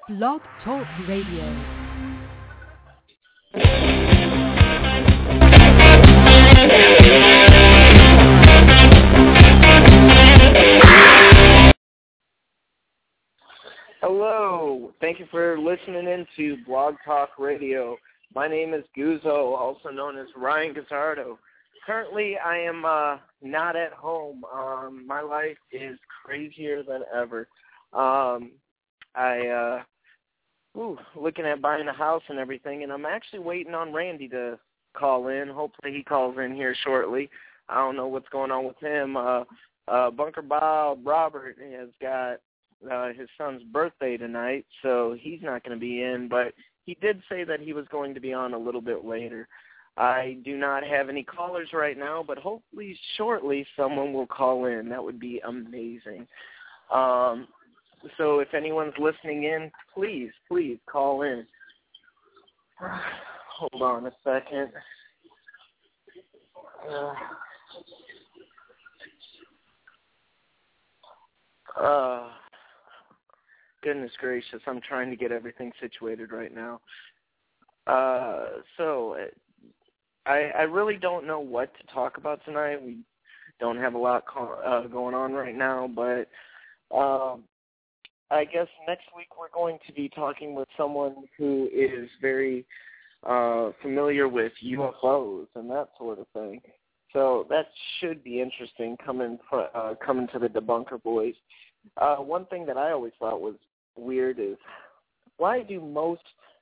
Blog Talk Radio. Hello, thank you for listening in to Blog Talk Radio. My name is Guzzo, also known as Ryan Gazzardo. Currently, I am not at home. My life is crazier than ever. Looking at buying a house and everything, and I'm actually waiting on Randy to call in. Hopefully he calls in here shortly. I don't know what's going on with him. Bunker Bob Robert has got his son's birthday tonight, so he's not going to be in, but he did say that he was going to be on a little bit later. I do not have any callers right now, but hopefully shortly someone will call in. That would be amazing. So if anyone's listening in, please call in. Hold on a second. Goodness gracious, I'm trying to get everything situated right now. So I really don't know what to talk about tonight. We don't have a lot going on right now, but I guess next week we're going to be talking with someone who is very familiar with UFOs and that sort of thing. So that should be interesting coming to the Debunker Boys. One thing that I always thought was weird is why do most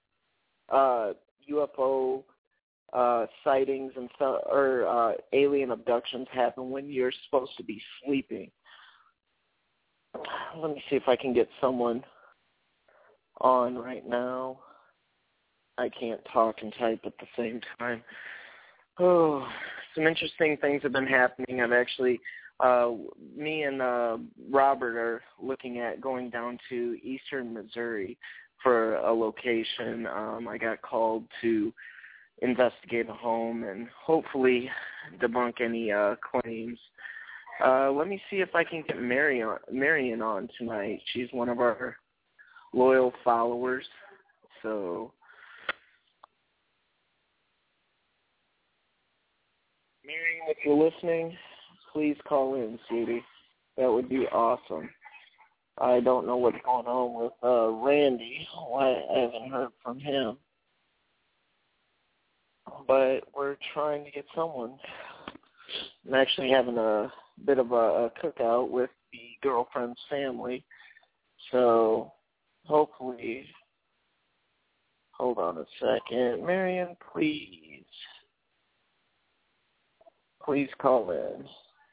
UFO sightings and alien abductions happen when you're supposed to be sleeping? Let me see if I can get someone on right now. I can't talk and type at the same time. Oh, some interesting things have been happening. I've actually, me and Robert are looking at going down to eastern Missouri for a location. I got called to investigate a home and hopefully debunk any claims. Let me see if I can get Marion on tonight. She's one of our loyal followers. So, Marion, if you're listening, please call in, sweetie. That would be awesome. I don't know what's going on with Randy. Why I haven't heard from him. But we're trying to get someone. I'm actually having a bit of a cookout with the girlfriend's family. So hopefully, hold on a second. Marion, please call in.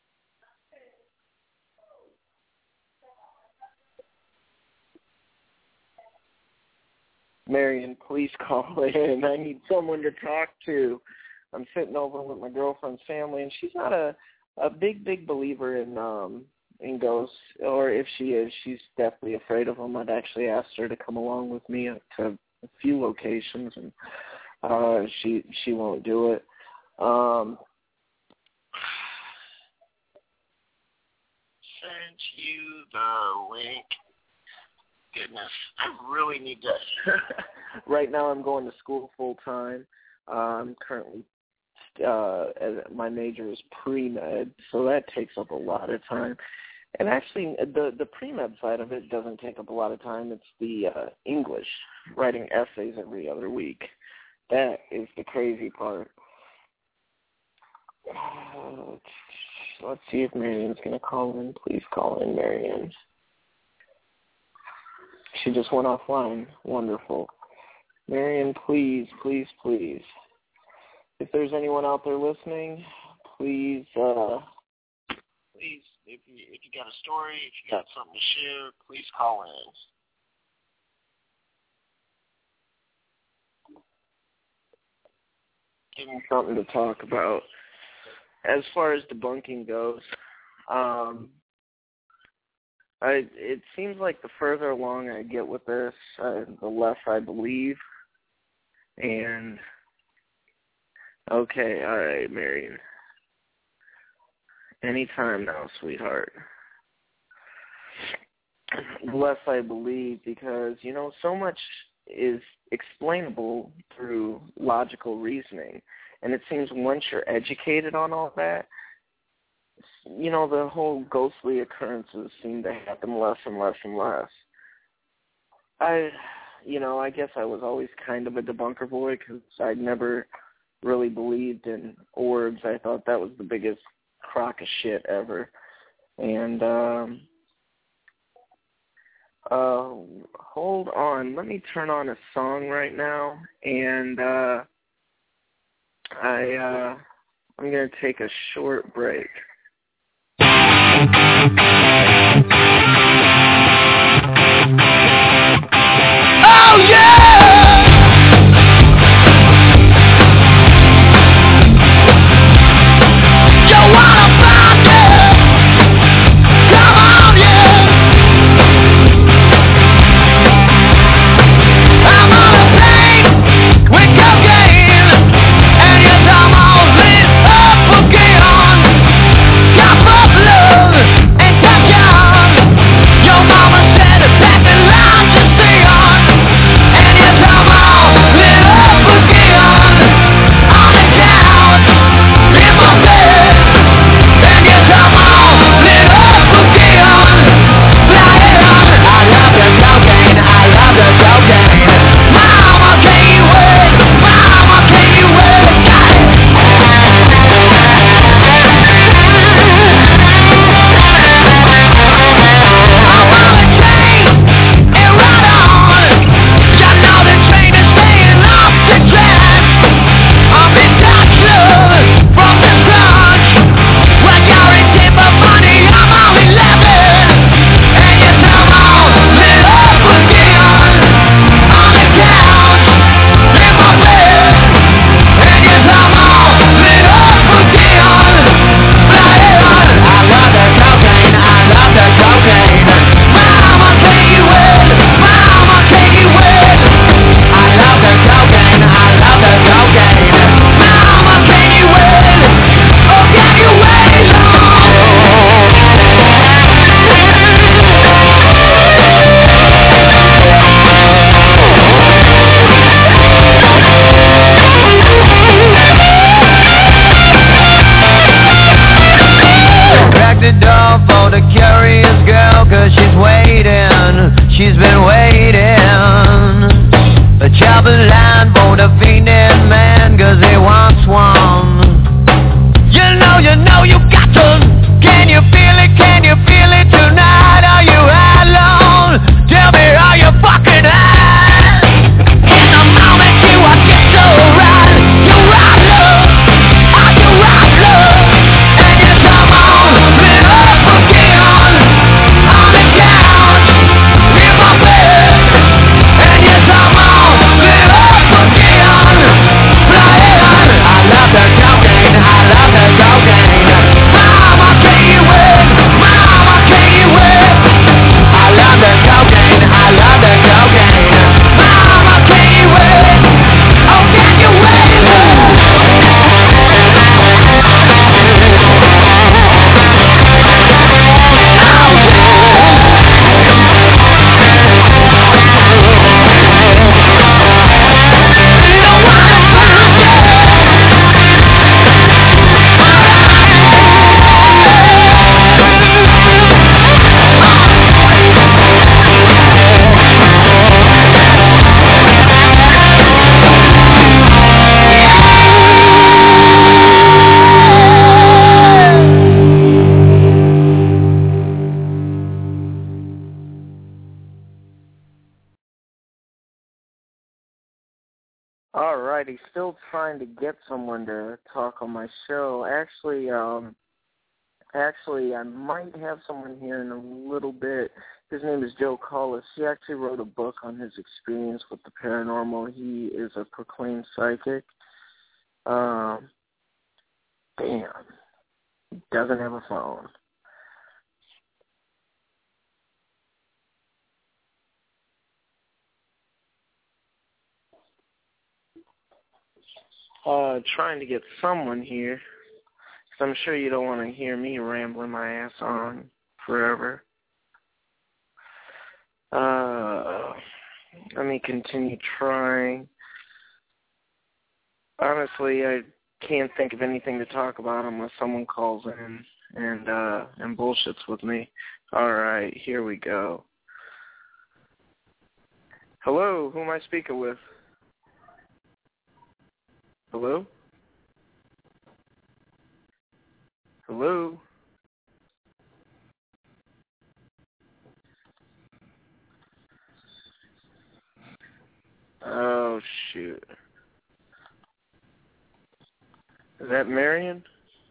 Marion, please call in. I need someone to talk to. I'm sitting over with my girlfriend's family, and she's not a big believer in ghosts, or if she is, she's definitely afraid of them. I'd actually asked her to come along with me to a few locations, and she won't do it. Sent you the link. Goodness, I really need to. Right now I'm going to school full time. I'm currently, my major is pre-med, so that takes up a lot of time. And actually, the pre-med side of it doesn't take up a lot of time. It's the English, writing essays every other week. That is the crazy part. Let's see if Marion's going to call in. Please call in, Marion. She just went offline. Wonderful. Marion, please. If there's anyone out there listening, please, if you got a story, if you got something to share, please call in. Give me something to talk about. As far as debunking goes, it seems like the further along I get with this, the less I believe. And, okay, all right, Marion. Anytime now, sweetheart. the less I believe, because, so much is explainable through logical reasoning. And it seems once you're educated on all that, the whole ghostly occurrences seem to happen less and less and less. I guess I was always kind of a debunker boy because I'd never really believed in orbs. I thought that was the biggest crock of shit ever. And, hold on. Let me turn on a song right now, and I'm going to take a short break. Oh, yeah! You wanna find it? Come on, yeah! I'm on a plane with cocaine, and yes, I'm all lit up again. Cup of love and touch on. Your mama said that's the line to stay on, and yes, I'm all lit up again. On the couch, in my bed, and yes, I'm all lit up again. Flying on, I love the cocaine, I love the cocaine. Mama, can you wait? Mama, can you wait? Got it. I'm on a train and ride on. You know the train is staying off the track. I'm in touch, love, from the crunch. Well, guaranteed for money, I'm all 11. And yes, I'm all lit up again. On the couch, in my bed. And yes, I'm all lit up again. Flying on. I love the cocaine, I love the cocaine. Mama, can you wait? Mama, can you wait? I love the cocaine, I love the cocaine. Mama, can you wait? Oh, can you wait? Crack the door for the curious girl, 'cause she's waiting, she's been waiting. A chopping line for the fiending man, 'cause he wants one. You got to. Can you feel it tonight? Are you alone? Tell me, are you fucking high? In the moment you are just so right. You right, love. Are you right, love? And yes, I'm all lit up again. On the couch, in my bed. And yes, I'm all lit up again. Flying on. I love the cocaine, I love the cocaine. Mama, can you wait? Mama, can you wait? I love the cocaine, I love the cocaine. Mama, can you wait? Oh, can you wait? Oh, yeah. Don't wanna find it. Alrighty, still trying to get someone to talk on my show. Actually, I might have someone here in a little bit. His name is Joe Collis. He actually wrote a book on his experience with the paranormal. He is a proclaimed psychic. Damn, he doesn't have a phone. Trying to get someone here, 'cause I'm sure you don't want to hear me rambling my ass on forever. Let me continue trying. Honestly, I can't think of anything to talk about unless someone calls in and bullshits with me. All right, here we go. Hello, who am I speaking with? Hello? Hello? Oh, shoot. Is that Marion?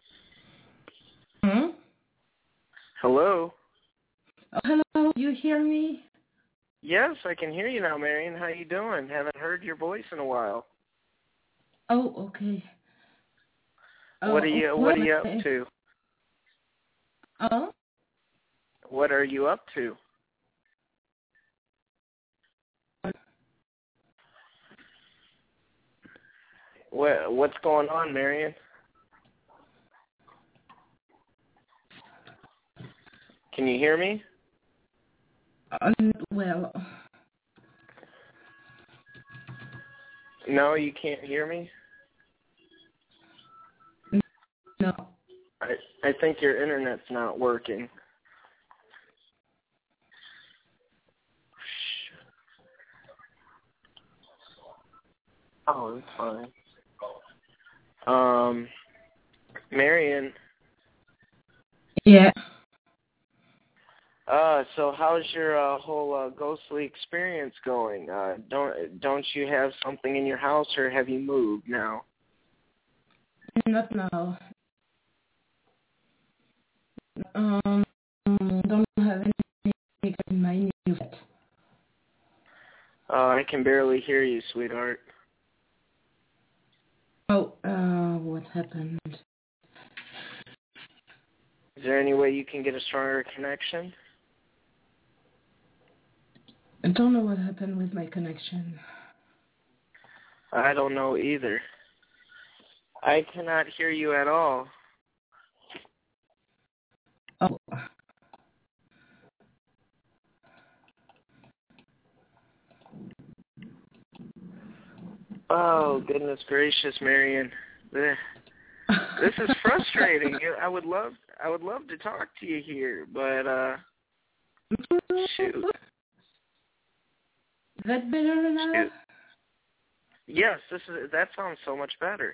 Hmm? Hello? Oh, hello, you hear me? Yes, I can hear you now, Marion. How you doing? Haven't heard your voice in a while. Oh, okay. What are you up to? Oh? What are you up to? What's going on, Marion? Can you hear me? Well... No, you can't hear me? No. I think your internet's not working. Oh, it's fine. Marion. Yeah. So how's your whole ghostly experience going? Don't you have something in your house, or have you moved now? Not now. Don't have anything in my new yet. I can barely hear you, sweetheart. Oh, what happened? Is there any way you can get a stronger connection? I don't know what happened with my connection. I don't know either. I cannot hear you at all. Oh. Oh, goodness gracious, Marion. This is frustrating. I would love to talk to you here, but shoot. Is that better now? Shoot. Yes, that sounds so much better.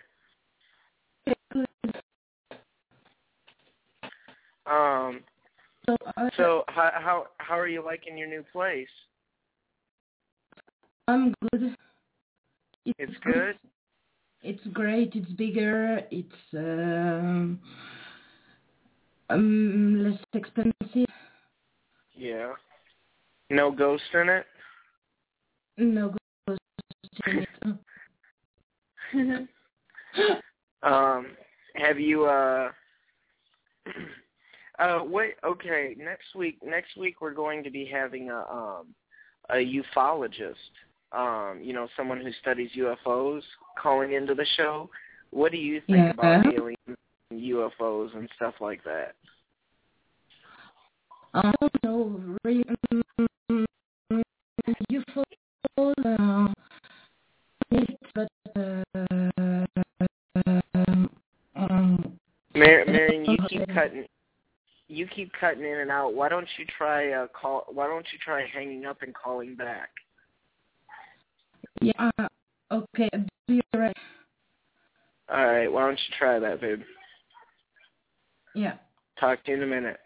So how are you liking your new place? I'm good. It's good? It's great. It's bigger. It's less expensive. Yeah. No ghost in it? No ghost in it. Have you wait, okay, next week we're going to be having a ufologist, someone who studies UFOs calling into the show. What do you think about aliens and UFOs and stuff like that? I don't know. UFOs, but Marion, you keep cutting in and out. Why don't you try hanging up and calling back? Yeah. Okay. You're right. All right. Why don't you try that, babe? Yeah. Talk to you in a minute.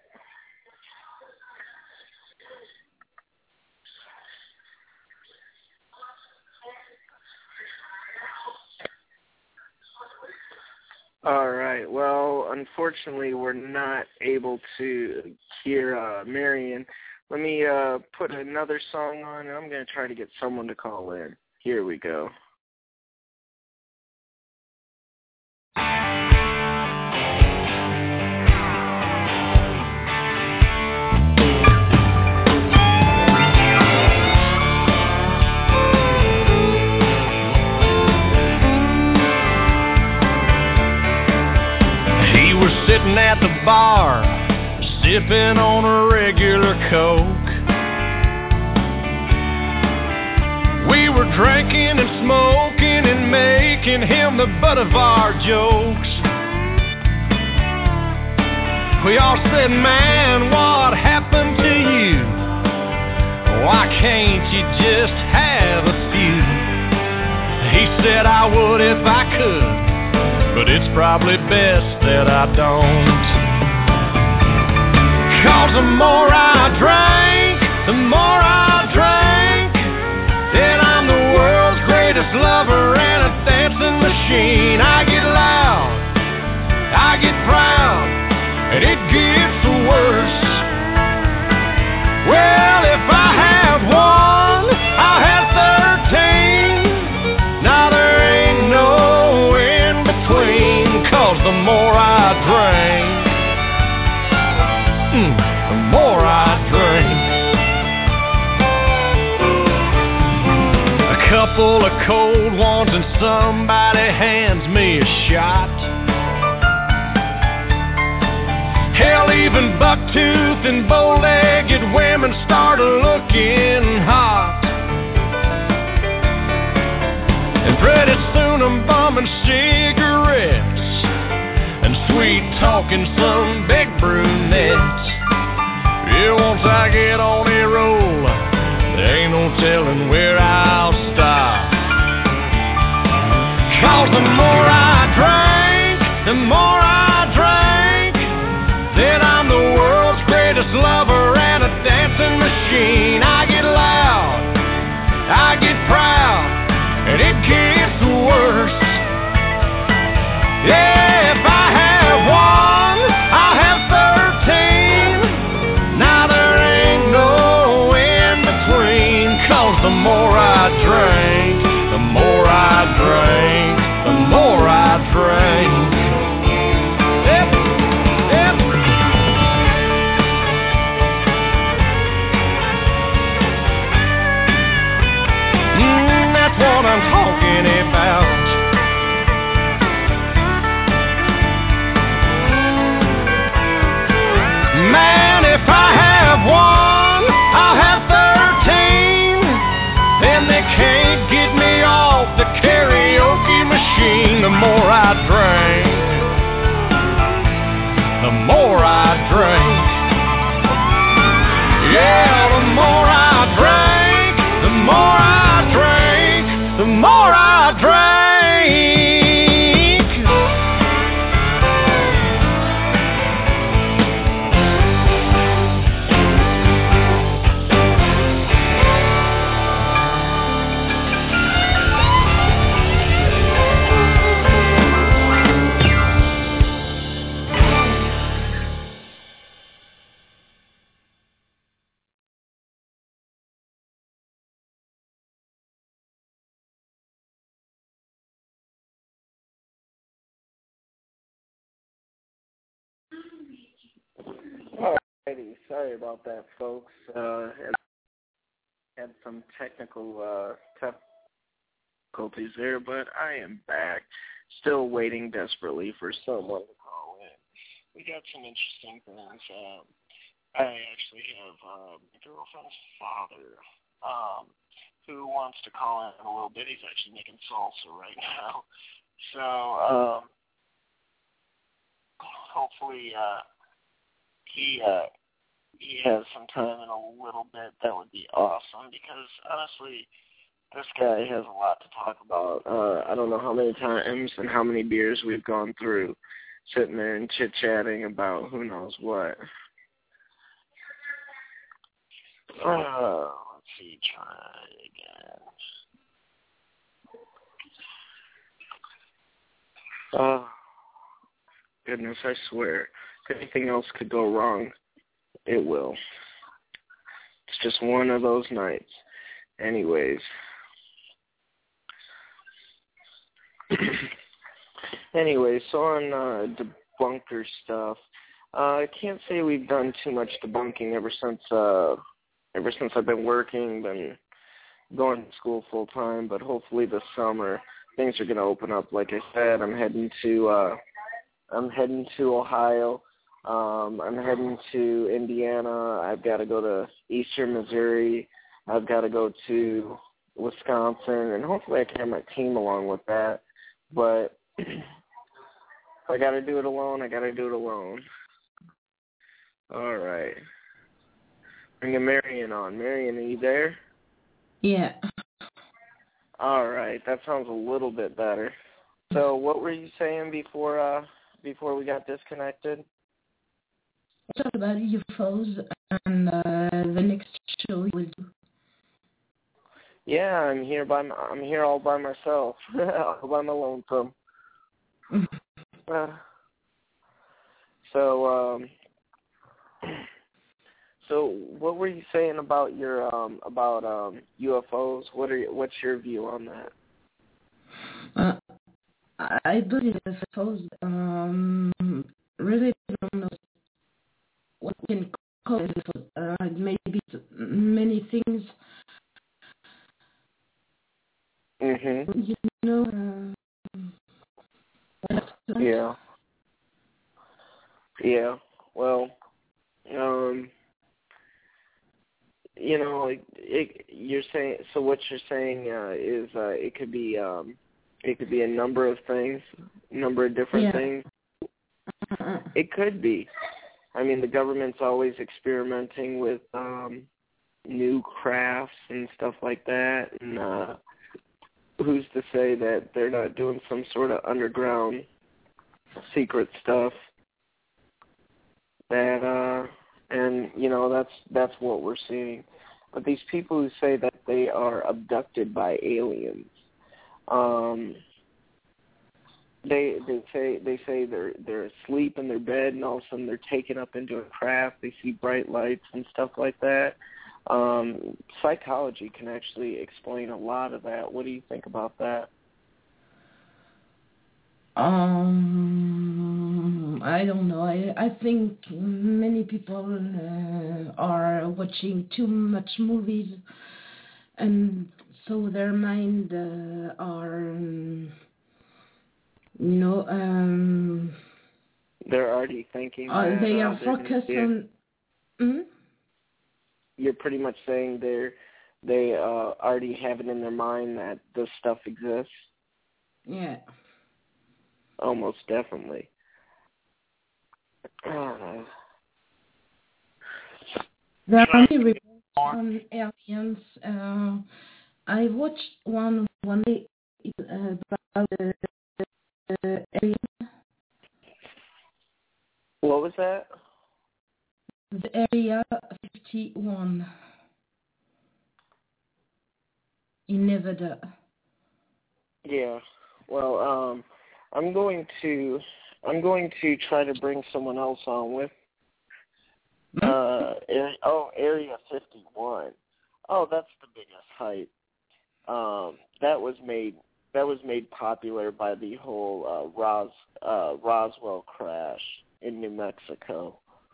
All right. Well, unfortunately, we're not able to hear Marion. Let me put another song on, and I'm going to try to get someone to call in. Here we go. He was sitting at the bar, sipping on a regular Coke. drinking and smoking and making him the butt of our jokes. We all said, man, what happened to you? Why can't you just have a few? He said I would if I could, but it's probably best that I don't. 'Cause the more I drank, the more I drank, then I'm the world's greatest lover and a dancing machine. I get loud, I get proud, and it gets worse. Well, if I have one, I'll have 13. Now there ain't no in between, 'cause the more I drink, the more I drink. A couple of cold ones and somebody hands me a shot. Hell, even bucktooth and bow-legged women start looking hot. And pretty soon I'm bumming cigarettes and sweet-talking some big brunettes. Yeah, once I get on a roll, there ain't no telling where I'll stop. 'Cause the more I drink, the more I drink, then I'm the world's greatest lover and a dancing machine. I get loud, I get proud, and it gets worse. Yeah, if I have one, I'll have 13. Now there ain't no in between, 'cause the more I drink, the more I drink, the more I drink. What I'm talking about. Man, if I have one, I'll have 13. Then they can't get me off the karaoke machine. The more I drink, the more I drink. Yeah, the more I drink, the more I drink, the more I drink. Alrighty, sorry about that, folks. Had some technical difficulties there, but I am back. Still waiting desperately for someone to call in. We got some interesting things. I actually have my girlfriend's father who wants to call in a little bit. He's actually making salsa right now. So hopefully he has some time in a little bit. That would be awesome, because honestly, this guy has a lot to talk about. I don't know how many times and how many beers we've gone through sitting there and chit-chatting about who knows what. Let's see, try again. Oh, goodness, I swear. If anything else could go wrong, it will. It's just one of those nights. Anyways. Anyway, so on debunker stuff, I can't say we've done too much debunking ever since I've been working, been going to school full time. But hopefully this summer things are going to open up. Like I said, I'm heading to Ohio. I'm heading to Indiana. I've got to go to Eastern Missouri. I've got to go to Wisconsin, and hopefully I can have my team along with that. But if I got to do it alone, I got to do it alone. All right. Bringing Marion on. Marion, are you there? Yeah. All right. That sounds a little bit better. So what were you saying before we got disconnected? Talk about UFOs and the next show you will do. Yeah, I'm here all by myself, all by my lonesome. So what were you saying about your UFOs? What's your view on that? I believe UFOs. Really don't know what we can call it. Maybe many things. Mhm. You know. Yeah. Yeah. Well, you know, you're saying. So what you're saying is it could be a number of things, a number of different things. It could be. I mean, the government's always experimenting with new crafts and stuff like that, and who's to say that they're not doing some sort of underground secret stuff that and you know that's what we're seeing. But these people who say that they are abducted by aliens, they say they're asleep in their bed and all of a sudden they're taken up into a craft. They see bright lights and stuff like that. Psychology can actually explain a lot of that. What do you think about that? I don't know. I think many people are watching too much movies, and so their mind are, they're already thinking. They are focused on. You're pretty much saying they already have it in their mind that this stuff exists. Yeah. Almost definitely. There are many reports on aliens. I watched one day about the alien. What was that? The Area 51 in Nevada. Yeah. Well, I'm going to try to bring someone else on with. Area 51. Oh, that's the biggest hype. That was made popular by the whole Roswell crash in New Mexico.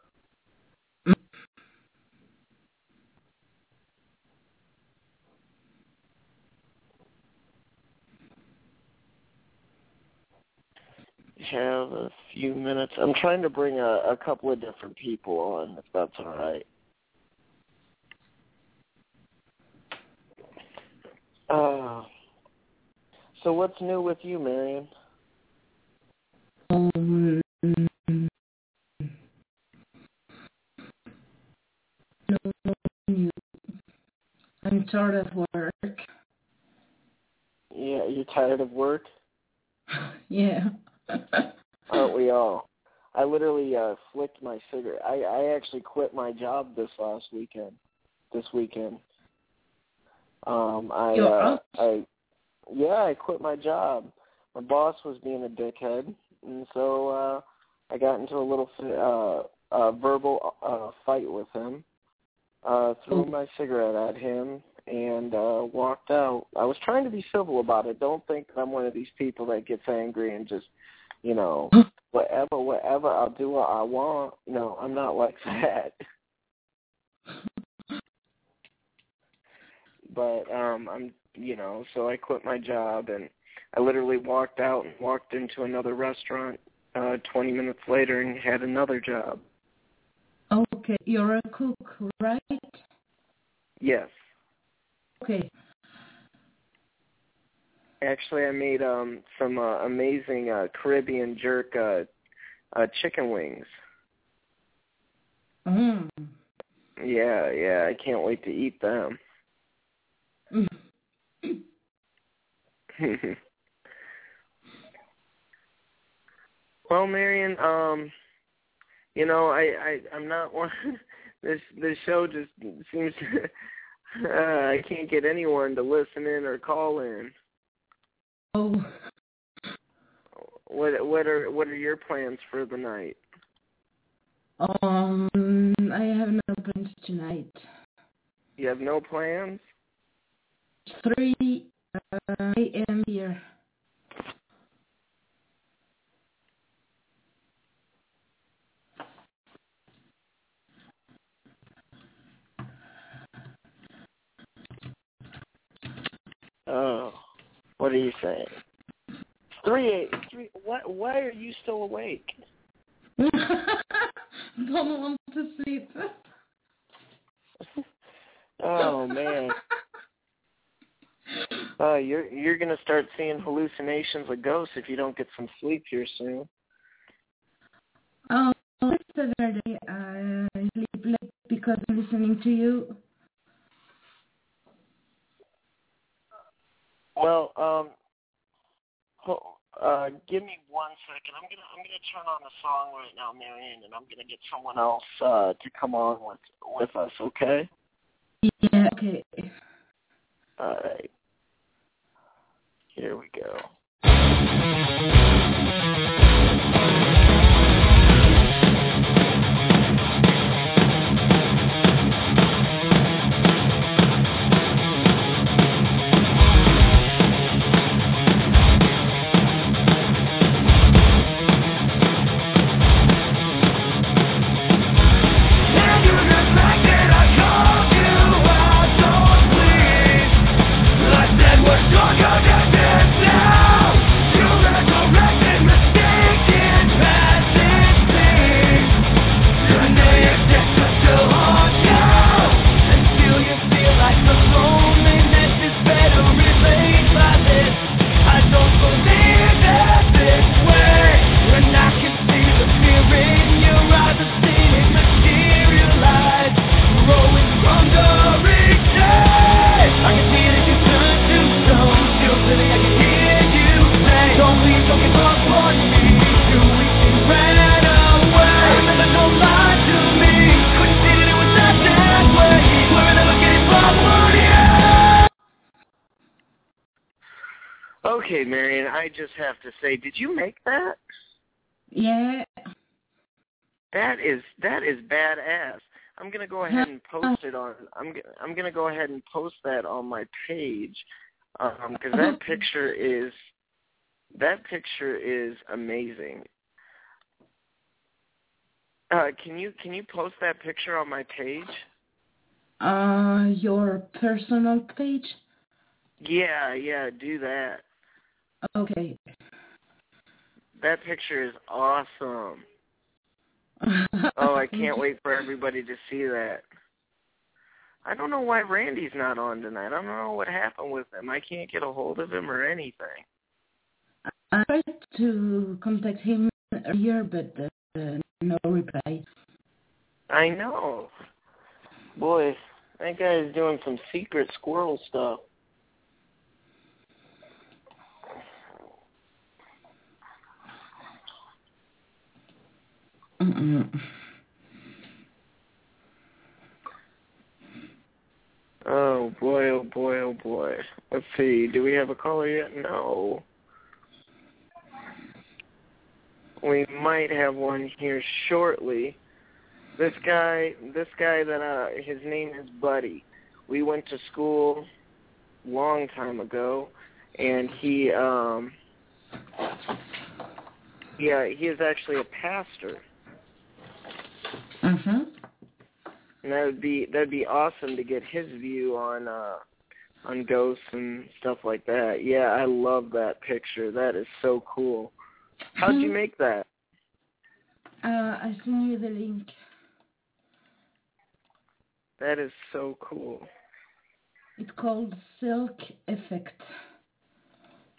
Have a few minutes. I'm trying to bring a couple of different people on, if that's all right. So what's new with you, Marion? I'm tired of work. Yeah, you're tired of work? Yeah. Aren't we all? I literally flicked my cigarette. I actually quit my job this weekend. I quit my job. My boss was being a dickhead, and so I got into a little verbal fight with him. Threw my cigarette at him and walked out. I was trying to be civil about it. Don't think that I'm one of these people that gets angry and just, whatever, I'll do what I want. No, I'm not like that. But so I quit my job and I literally walked out and walked into another restaurant 20 minutes later and had another job. Okay, you're a cook, right? Yes. Okay. Actually, I made some amazing Caribbean jerk chicken wings. Mm. Yeah, I can't wait to eat them. Well, Marion, I'm not one. This show just seems to, I can't get anyone to listen in or call in. Oh. What are your plans for the night? I have no plans tonight. You have no plans? 3 a.m. here. Oh, what are you saying? 3. Why are you still awake? Don't want to sleep. Oh man. You're gonna start seeing hallucinations of ghosts if you don't get some sleep here soon. Oh, yesterday I sleep late because I'm listening to you. Well, give me 1 second. I'm gonna turn on the song right now, Marion, and I'm gonna get someone else to come on with us. Okay? Yeah. Okay. All right. Here we go. Okay, Marion, I just have to say, did you make that? Yeah. That is badass. I'm gonna go ahead and post it on. I'm gonna go ahead and post that on my page, because that picture is amazing. Can you post that picture on my page? Your personal page? Yeah, do that. Okay. That picture is awesome. Oh, I can't wait for everybody to see that. I don't know why Randy's not on tonight. I don't know what happened with him. I can't get a hold of him or anything. I tried to contact him earlier, but no reply. I know. Boy, that guy is doing some secret squirrel stuff. Oh boy. Let's see. Do we have a caller yet? No. We might have one here shortly. This guy that his name is Buddy. We went to school long time ago, and he is actually a pastor. Mhm. And that'd be awesome to get his view on ghosts and stuff like that. Yeah, I love that picture. That is so cool. How'd you make that? I send you the link. That is so cool. It's called Silk Effect.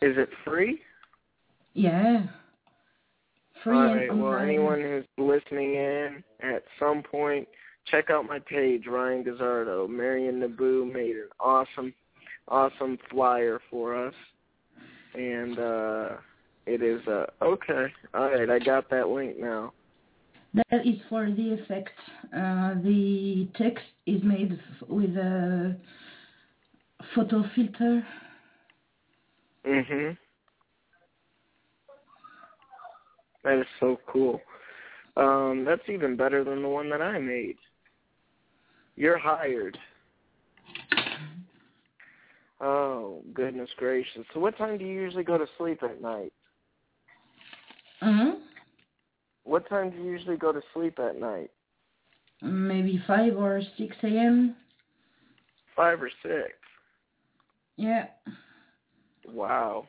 Is it free? Yeah. Free All and right, online. well, anyone who's listening in at some point, check out my page, Ryan Gazzardo. Marion Naboo made an awesome flyer for us. And it is, okay. All right, I got that link now. That is for the effect. The text is made with a photo filter. Mm-hmm. That is so cool. That's even better than the one that I made. You're hired. Oh, goodness gracious. So what time do you usually go to sleep at night? What time do you usually go to sleep at night? Maybe 5 or 6 a.m. 5 or 6? Yeah. Wow.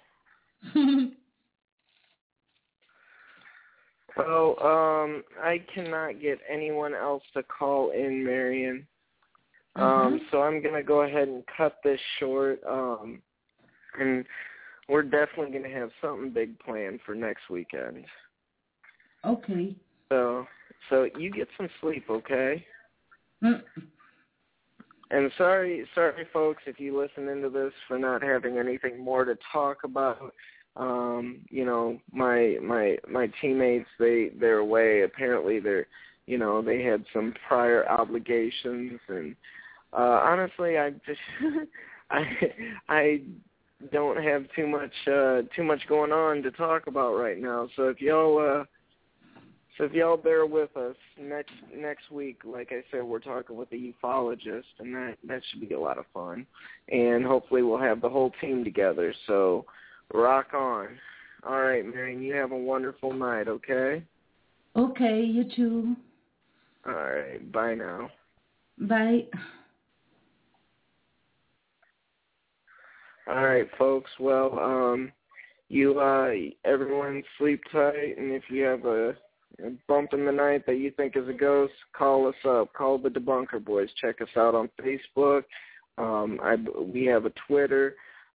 Well, I cannot get anyone else to call in, Marion. So I'm going to go ahead and cut this short. And we're definitely going to have something big planned for next weekend. Okay. So you get some sleep, okay? Mm. And sorry, folks, if you listen into this for not having anything more to talk about. You know, my teammates, they're away. Apparently, they had some prior obligations, and honestly, I just I don't have too much going on to talk about right now. So if y'all bear with us next week, like I said, we're talking with a ufologist, and that should be a lot of fun. And hopefully we'll have the whole team together. So rock on. All right, Marion, you have a wonderful night, okay? Okay, you too. All right, bye now. Bye. All right, folks. Well, everyone sleep tight, and if you have a bump in the night that you think is a ghost, call us up. Call the Debunker Boys. Check us out on Facebook. We have a Twitter.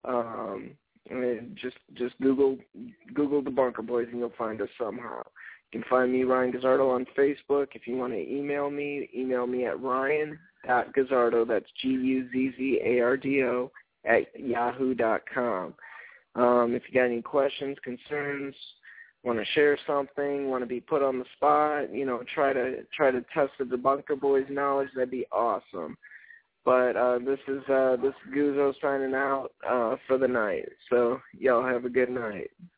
Just Google Debunker Boys, and you'll find us somehow. You can find me, Ryan Gazzardo, on Facebook. If you want to email me at ryan.gazzardo, that's GUZZARDO, @yahoo.com. If you got any questions, concerns, want to share something, want to be put on the spot, try to test the Debunker Boys' knowledge, that'd be awesome. But this is Guzzo signing out for the night. So y'all have a good night.